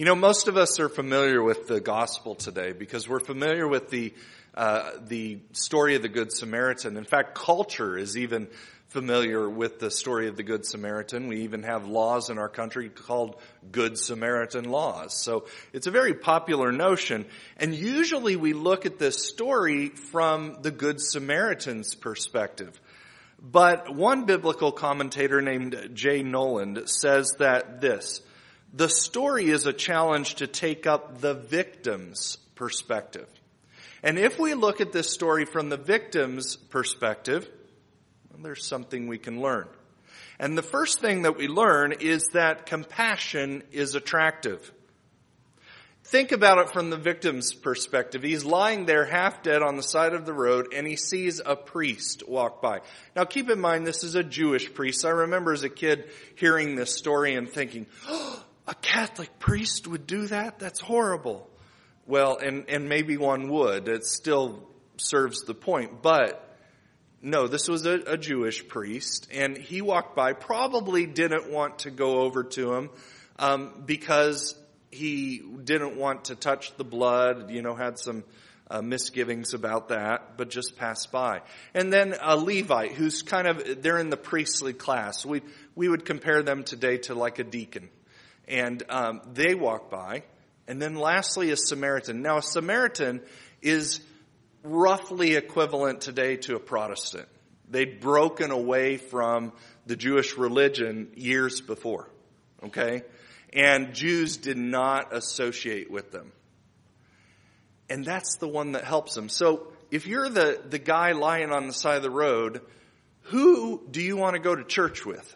Most of us are familiar with the gospel today because we're familiar with the story of the Good Samaritan. In fact, culture is even familiar with the story of the Good Samaritan. We even have laws in our country called Good Samaritan laws. So it's a very popular notion. And usually we look at this story from the Good Samaritan's perspective. But one biblical commentator named Jay Noland says that the story is a challenge to take up the victim's perspective. And if we look at this story from the victim's perspective, there's something we can learn. And the first thing that we learn is that compassion is attractive. Think about it from the victim's perspective. He's lying there half dead on the side of the road and he sees a priest walk by. Now keep in mind this is a Jewish priest. I remember as a kid hearing this story and thinking, oh, a Catholic priest would do that? That's horrible. Well, and maybe one would. It still serves the point. But no, this was a Jewish priest, and he walked by, probably didn't want to go over to him because he didn't want to touch the blood, had some misgivings about that, but just passed by. And then a Levite who's they're in the priestly class. We would compare them today to like a deacon. And they walk by. And then lastly, a Samaritan. Now, a Samaritan is roughly equivalent today to a Protestant. They'd broken away from the Jewish religion years before, okay? And Jews did not associate with them. And that's the one that helps them. So if you're the guy lying on the side of the road, who do you want to go to church with?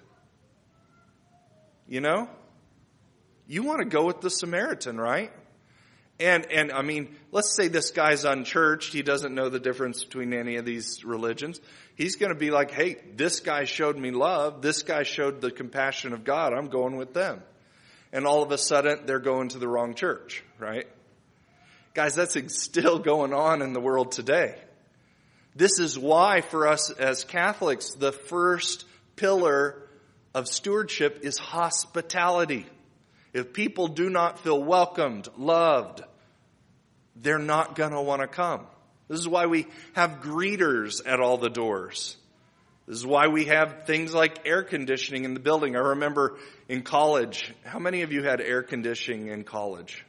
You want to go with the Samaritan, right? And I mean, let's say this guy's unchurched. He doesn't know the difference between any of these religions. He's going to be like, hey, this guy showed me love. This guy showed the compassion of God. I'm going with them. And all of a sudden, they're going to the wrong church, right? Guys, that's still going on in the world today. This is why for us as Catholics, the first pillar of stewardship is hospitality. If people do not feel welcomed, loved, they're not going to want to come. This is why we have greeters at all the doors. This is why we have things like air conditioning in the building. I remember in college, how many of you had air conditioning in college?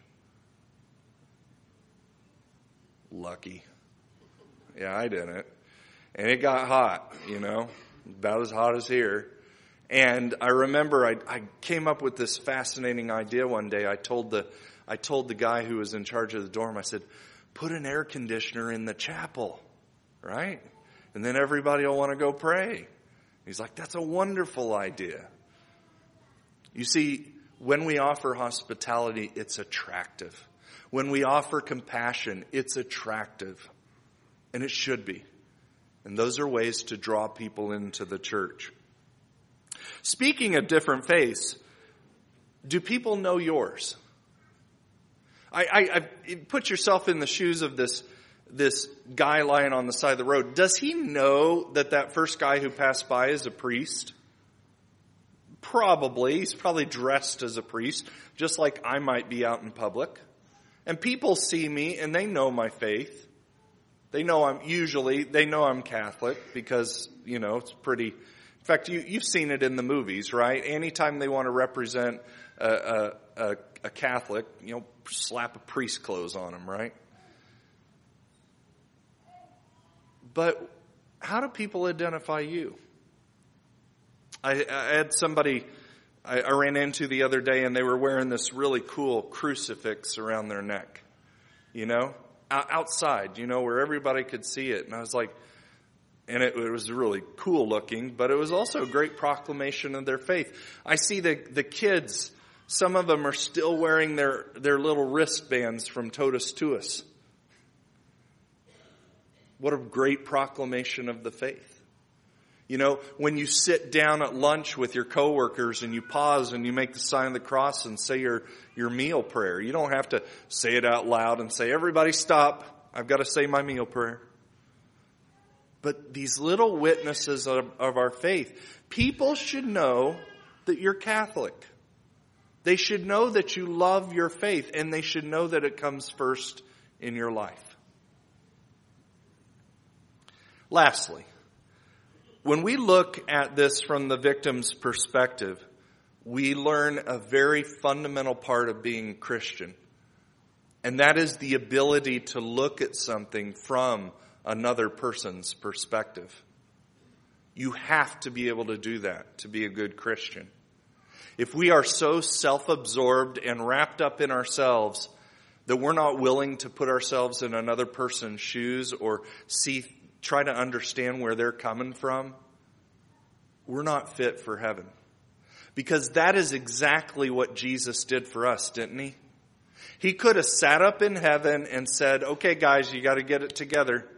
Lucky. Yeah, I didn't. And it got hot, about as hot as here. And I remember I came up with this fascinating idea one day. I told the guy who was in charge of the dorm, I said, put an air conditioner in the chapel, right? And then everybody will want to go pray. He's like, that's a wonderful idea. You see, when we offer hospitality, it's attractive. When we offer compassion, it's attractive. And it should be. And those are ways to draw people into the church. Speaking of different faiths, do people know yours? I put yourself in the shoes of this guy lying on the side of the road. Does he know that first guy who passed by is a priest? Probably. He's probably dressed as a priest, just like I might be out in public. And people see me and they know my faith. They know I'm Catholic because, it's pretty. In fact, you've seen it in the movies, right? Anytime they want to represent a Catholic, slap a priest clothes on them, right? But how do people identify you? I had somebody I ran into the other day, and they were wearing this really cool crucifix around their neck, outside, where everybody could see it. And I was like, and it was really cool looking, but it was also a great proclamation of their faith. I see the kids, some of them are still wearing their little wristbands from Totus Tuus. What a great proclamation of the faith. When you sit down at lunch with your coworkers and you pause and you make the sign of the cross and say your meal prayer, you don't have to say it out loud and say, everybody stop, I've got to say my meal prayer. But these little witnesses of our faith, people should know that you're Catholic. They should know that you love your faith, and they should know that it comes first in your life. Lastly, when we look at this from the victim's perspective, we learn a very fundamental part of being Christian. And that is the ability to look at something from another person's perspective. You have to be able to do that to be a good Christian. If we are so self-absorbed and wrapped up in ourselves that we're not willing to put ourselves in another person's shoes or try to understand where they're coming from, we're not fit for heaven. Because that is exactly what Jesus did for us, didn't he? He could have sat up in heaven and said, okay guys, you got to get it together.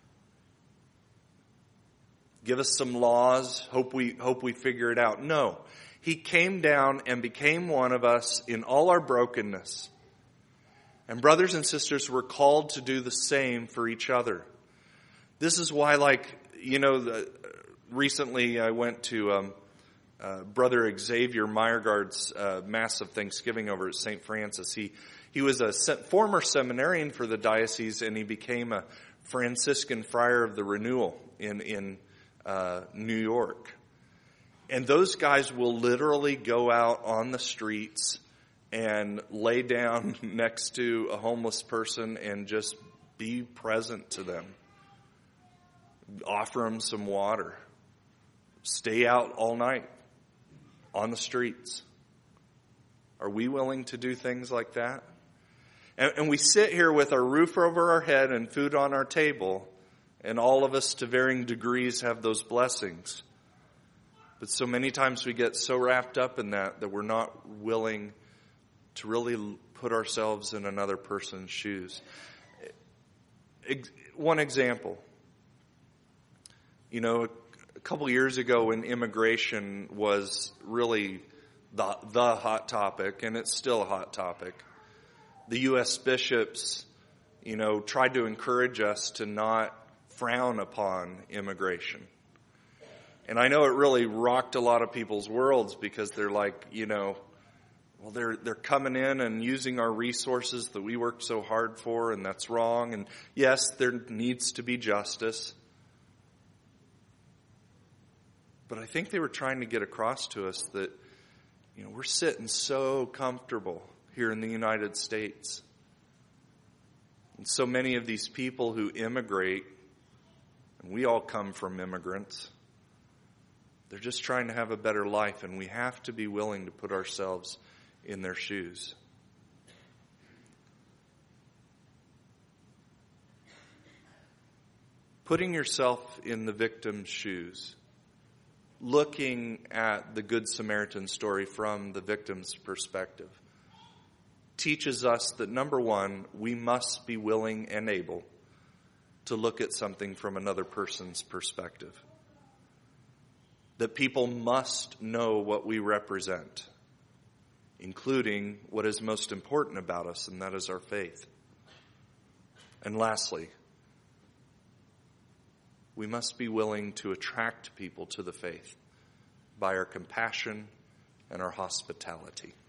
Give us some laws, hope we figure it out. No. He came down and became one of us in all our brokenness. And brothers and sisters, we're called to do the same for each other. This is why, recently I went to Brother Xavier Meyergard's massive Thanksgiving over at St. Francis. He was a former seminarian for the diocese, and he became a Franciscan Friar of the Renewal in New York. And those guys will literally go out on the streets and lay down next to a homeless person and just be present to them. Offer them some water. Stay out all night on the streets. Are we willing to do things like that? And we sit here with our roof over our head and food on our table, and all of us to varying degrees have those blessings. But so many times we get so wrapped up in that we're not willing to really put ourselves in another person's shoes. One example. A couple years ago when immigration was really the hot topic, and it's still a hot topic, the U.S. bishops, tried to encourage us to not frown upon immigration. And I know it really rocked a lot of people's worlds because they're like, they're coming in and using our resources that we worked so hard for, and that's wrong. And yes, there needs to be justice. But I think they were trying to get across to us that, we're sitting so comfortable here in the United States. And so many of these people who immigrate, and we all come from immigrants, they're just trying to have a better life, and we have to be willing to put ourselves in their shoes. Putting yourself in the victim's shoes, looking at the Good Samaritan story from the victim's perspective, teaches us that, number one, we must be willing and able to look at something from another person's perspective. That people must know what we represent, including what is most important about us, and that is our faith. And lastly, we must be willing to attract people to the faith by our compassion and our hospitality.